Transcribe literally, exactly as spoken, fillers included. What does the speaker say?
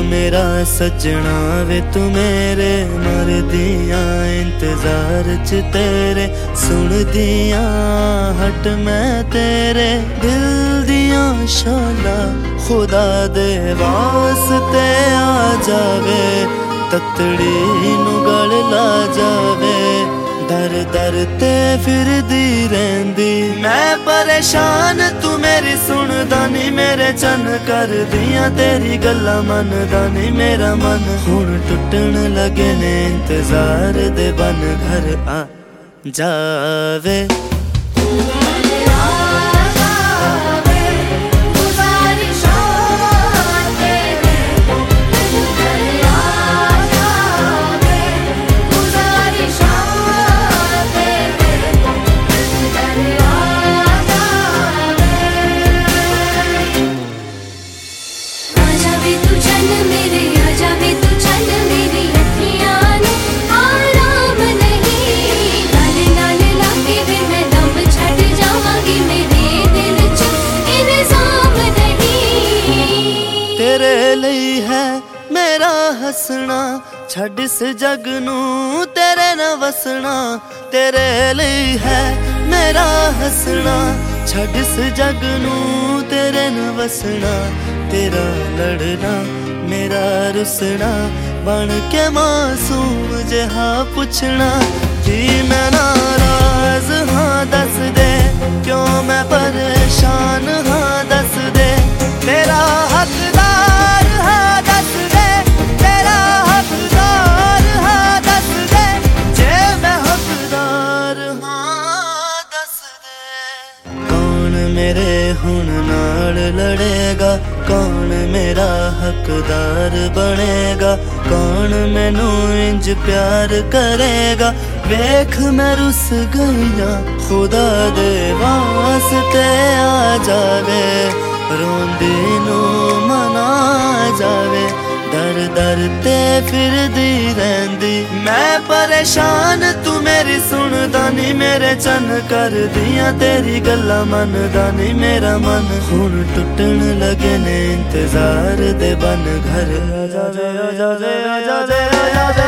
मेरा सजना वे तू मेरे, मर दिया इंतजार च तेरे, सुन दिया हट मैं तेरे दिल दिया शाला। खुदा दे वास्ते आ जावे, ततड़ी नू गल ला जावे, दर दर ते फिर दी रहंदी मैं परेशान। तू मेरी सुनदा नी मेरे चन, कर दिया तेरी गल्ला मनदा नी मेरा मन। हुण टुटन लगे ने इंतजार दे बन, घर आ जावे। तेरे लई है मेरा हसना, छड़ इस जग नू तेरे न वसना। तेरे लई है मेरा हसना, छड़ इस जग नू तेरे न वसना। तेरा लड़ना मेरा रुसना, बन के मासूम जिहा पुछना। जी मैं नाराज हाँ दस दे, क्यों मैं परेशान हाँ दस दे। तेरा हकदार हाँ दस दे, तेरा हकदार हाँ दस दे। जे मैं हकदार हाँ दस दे। कौन मेरे हुन नाल लड़ेगा, कौन मेरा हकदार बनेगा। कौन मैनू इंज प्यार करेगा, वेख मैं रुस गईया। खुदा दे वास्ते आ जावे, रोंदी नू मना जावे, दर दर ते फिर दी रहंदी मैं परेशान। तू मेरी सुनदा नी मेरे चन, कर दिया तेरी गल्ला मनदा नी मेरा मन। हुण टुटन लगे ने इंतजार दे बन, घर आ जा जा जा जा जा जा।